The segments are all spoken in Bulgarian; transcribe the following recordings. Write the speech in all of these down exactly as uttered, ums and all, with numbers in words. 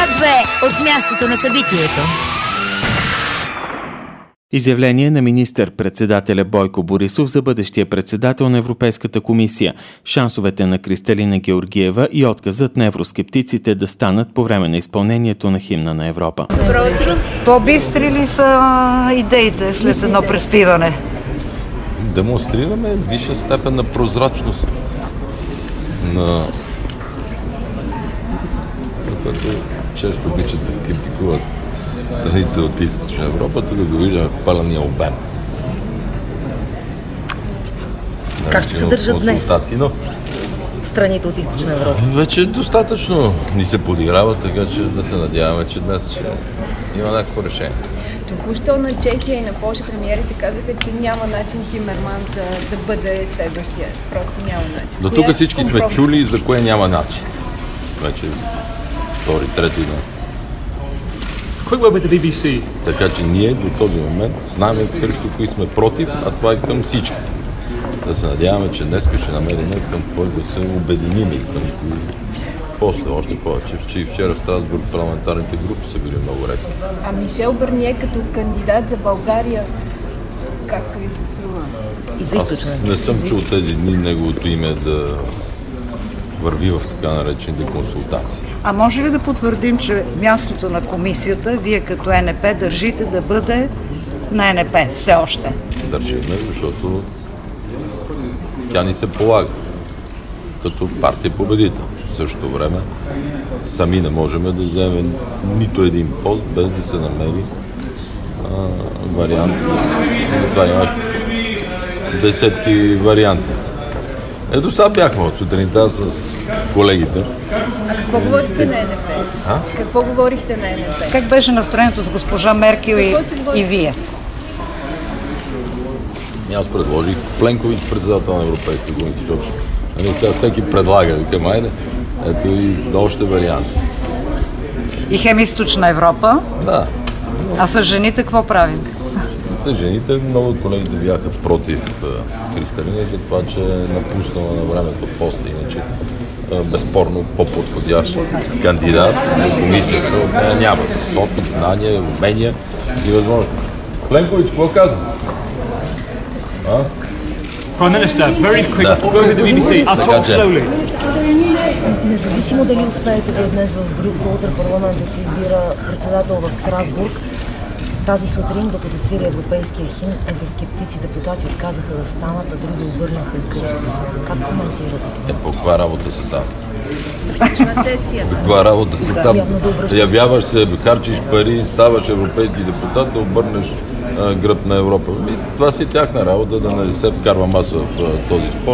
К две от мястото на събитието. Изявление на министър-председателя Бойко Борисов за бъдещия председател на Европейската комисия, шансовете на Кристалина Георгиева и отказът на евроскептиците да станат по време на изпълнението на химна на Европа. Добро утро. По-бистри ли са идеите след едно преспиване? Демонстрираме висша степен на прозрачност на което често обичат да критикуват страните от Източна Европа, тук го виждаме в пълния обем. Как ще се държат днес но... страните от Източна Европа? Вече достатъчно ни се подиграва, така че да се надяваме, че днес ще има някакво решение. Току-що на Чехия и на Полша премиерите казаха, че няма начин Тимерманс да, да бъде следващия. Просто няма начин. До тук всички сме чули за кое няма начин. Вече втори, трети ден. Quick word with the B B C. Така че ние до този момент знаем срещу кои сме против, а това е към всички. Да се надяваме, че днес ще намерим към кой да се обединим и към кои после, още повече, че и вчера в Страсбург парламентарните групи са били много резки. А Мишел Бърние като кандидат за България, как ви се струва? И за Източна. Аз не съм чул тези дни неговото име да върви в така наречените консултации. А може ли да потвърдим, че мястото на комисията, вие като Е Ен Пе държите да бъде на Е Ен Пе все още? Държиме, защото тя ни се полага като партия победител. В същото време сами не можем да вземем нито един пост, без да се намери а, вариант. Затова има десетки варианти. Ето сега бяхме от сутринта с колегите. А какво говорихте на Е Ен Пе? А? Какво говорихте на Е Ен Пе? Как беше настроението с госпожа Меркел и, и вие? Аз предложих Пленкович, председател на Европейската комисия. Нали, сега всеки предлага, викам, айде, ето и още варианти. И хем Източна Европа? Да. А с жените какво правим? С жените много от колегите бяха против Кристалина за това, че е напуснала на времето поста, иначе безспорно по-подходящ кандидат за комисията. От нея няма. С опит, знания, умения и възможност. Пленкович, какво казва? А? Prime Minister, very quick, go to the B B C. I'll talk slowly. Независимо дали успеете да днес в Брюксел, утре парламентът се избира председател в Страсбург. Тази сутрин, докато свири европейския химн, евроскептици депутати отказаха да станат, а други обърнаха гръб. Как коментирате това? Е, по каква работа се там? Започна сесия. Каква работа се там? Явяваш се, харчиш пари, ставаш европейски депутат, да обърнеш а, гръб на Европа. И това си тяхна работа, да не се вкарвам аз в а, този спор.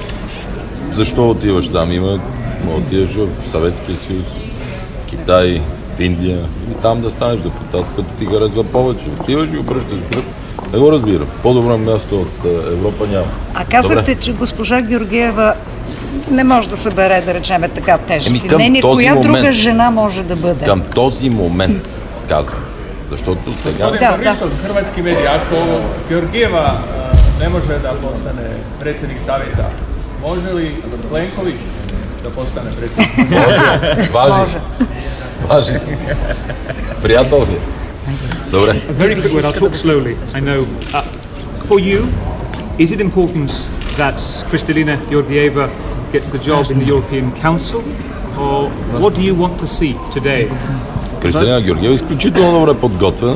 Защо отиваш там? Има, отиваш в Съветския съюз, в Китай, в Индия и там да станеш депутат, като ти харесва повече. Отиваш и обръщаш гръб. Не го разбирам. По-добро място от Европа няма. А казахте, че госпожа Георгиева не може да събере, да речем, така тежки си мнение. Коя момент, друга жена може да бъде? Към този момент, казвам. Защото сега... Gospodin да, Борисов, да. hrvatski mediji, ako Georgijeva ne može da postane predsjednik savjeta, može li Plenković da postane predsjednik? Може. Важи. Важи. Приятел ли? Добре. Very quick word, I'll talk slowly. I know. Uh, for you, is it important that Kristalina Georgieva gets the job in the European Council? Or what do you want to see today? Кристалина Георгиева е изключително добре подготвена.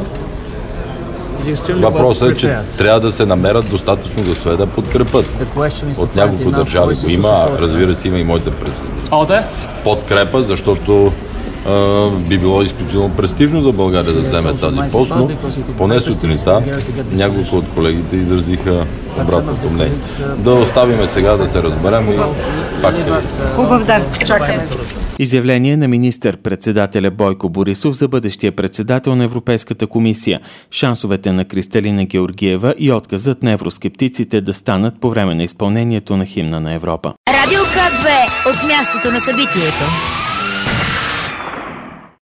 Въпросът е, че трябва да се намерят достатъчно гласове да подкрепят. От няколко държави го има, разбира се, има и моите подкрепа, защото а, би било изключително престижно за България да вземе тази пост, но поне сутринта няколко от колегите изразиха обратното мнение. Да оставиме сега да се разберем и пак се... Хубав ден, чакаме. Изявление на министър-председателя Бойко Борисов за бъдещия председател на Европейската комисия, шансовете на Кристалина Георгиева и отказът на евроскептиците да станат по време на изпълнението на химна на Европа. Радио К две от мястото на събитието.